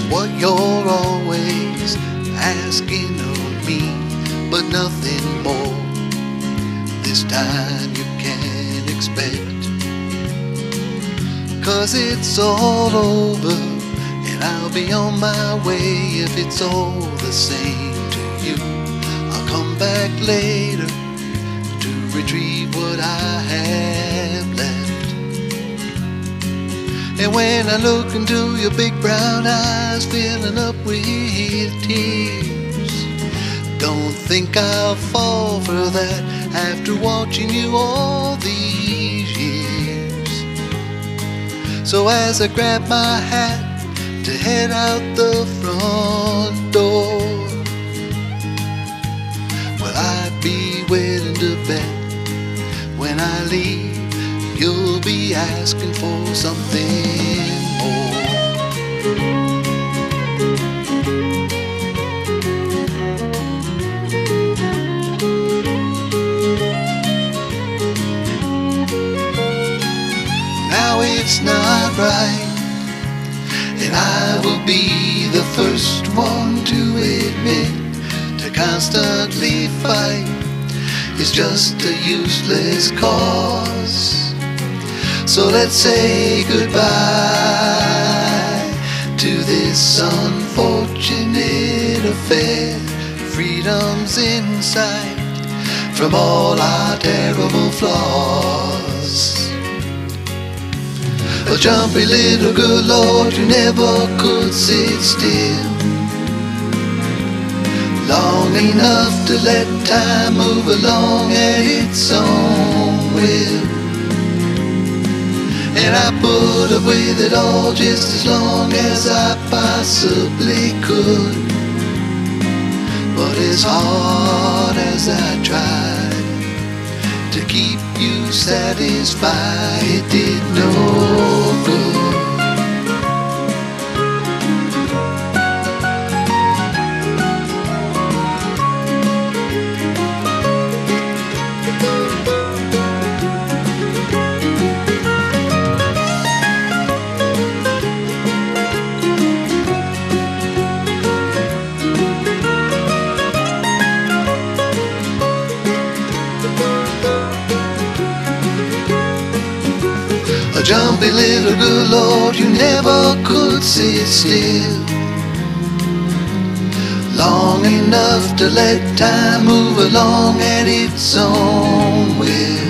what you're always asking of me, but nothing more. This time you can expect, 'cause it's all over, and I'll be on my way if it's all the same to you. I'll come back later to retrieve what I have left. And when I look into your big brown eyes filling up with tears, don't think I'll fall for that after watching you all these years. So as I grab my hat to head out the front door, well, I'd be willing to bet when I leave you'll be asking for something more. Now it's not right, and I will be the first one to admit to constantly fight is just a useless cause. So let's say goodbye to this unfortunate affair. Freedom's in sight from all our terrible flaws. A jumpy little good Lord, you never could sit still long enough to let time move along at its own will. And I put up with it all just as long as I possibly could. But as hard as I tried to keep you satisfied, it did no good. A jumpy little good Lord, you never could sit still long enough to let time move along at its own will.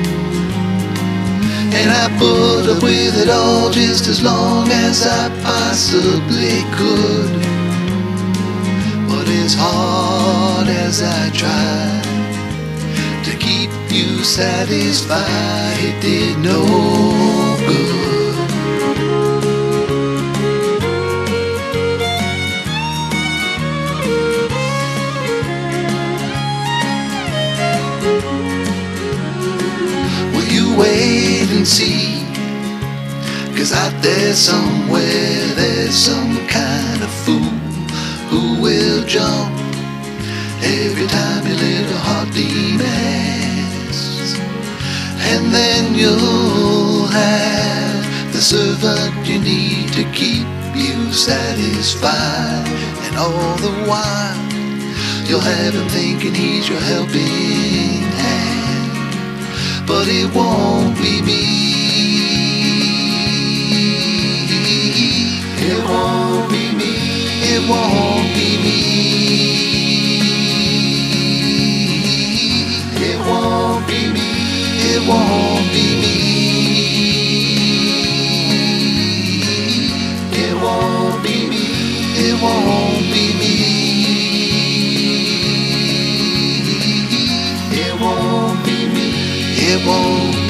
And I put up with it all just as long as I possibly could. But as hard as I tried to keep you satisfied, it did no good. Will you wait and see? 'Cause out there somewhere there's some kind of fool who will jump every time your little heart demands. And then you'll have the servant you need to keep you satisfied. And all the while you'll have him thinking he's your helping hand. But it won't be me. It won't be me. It won't be me. It won't be me. It won't be me. It won't be me. It won't be me. It won't be me. It won't